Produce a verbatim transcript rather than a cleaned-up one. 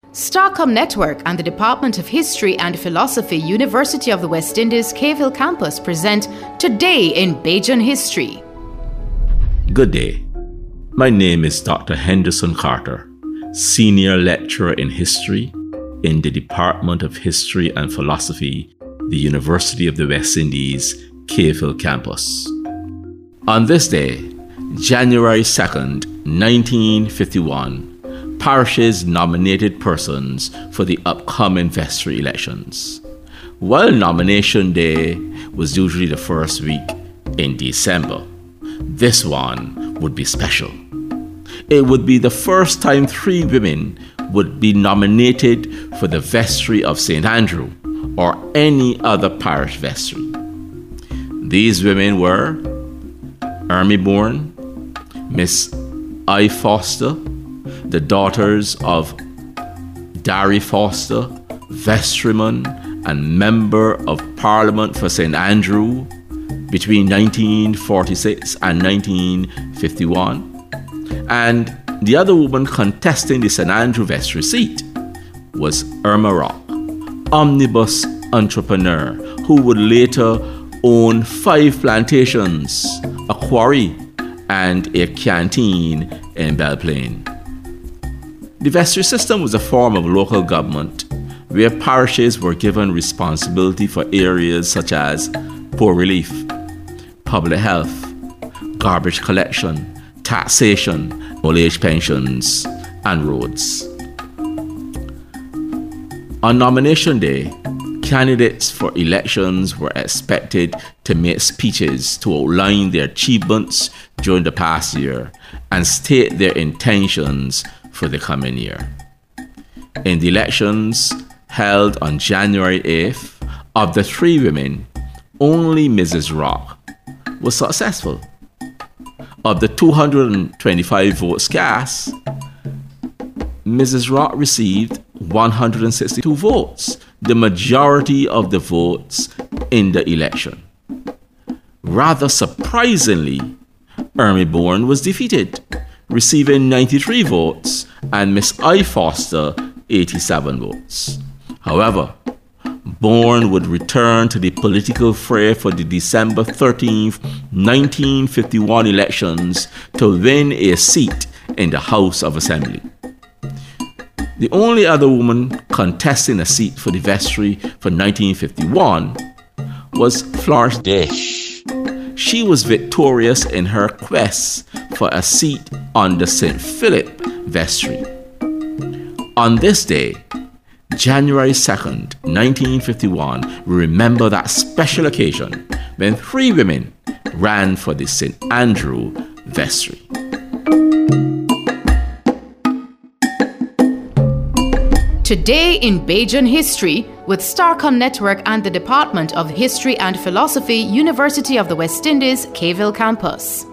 Starcom Network and the Department of History and Philosophy, University of the West Indies, Cave Hill Campus present Today in Bajan History. Good day. My name is Doctor Henderson Carter, Senior Lecturer in History in the Department of History and Philosophy, the University of the West Indies, Cave Hill Campus. On this day, January second, nineteen fifty-one, parishes nominated persons for the upcoming vestry elections. While nomination day was usually the first week in December, this one would be special. It would be the first time three women would be nominated for the vestry of Saint Andrew or any other parish vestry. These women were Ermie Bourne, Miss I. Foster, the daughters of Darry Foster, vestryman and member of Parliament for Saint Andrew between nineteen forty-six and nineteen fifty-one. And the other woman contesting the Saint Andrew vestry seat was Irma Rock, omnibus entrepreneur who would later own five plantations, a quarry, and a canteen in Belle Plaine. The vestry system was a form of local government where parishes were given responsibility for areas such as poor relief, public health, garbage collection, taxation, old age pensions, and roads. On nomination day, candidates for elections were expected to make speeches to outline their achievements during the past year and state their intentions for the coming year. In the elections held on January eighth, of the three women, only Missus Rock was successful. Of the two hundred twenty-five votes cast, Missus Rock received one hundred sixty-two votes, the majority of the votes in the election. Rather surprisingly, Ermie Bourne was defeated, receiving ninety-three votes, and Miss I. Foster eighty-seven votes. However, Bourne would return to the political fray for the December thirteenth, nineteen fifty-one elections to win a seat in the House of Assembly. The only other woman contesting a seat for the vestry for nineteen fifty-one was Florence Dish. She was victorious in her quest for a seat on the Saint Philip vestry. On this day, January second, nineteen fifty-one, we remember that special occasion when three women ran for the Saint Andrew vestry. Today in Bajan History with Starcom Network and the Department of History and Philosophy, University of the West Indies, Cave Hill Campus.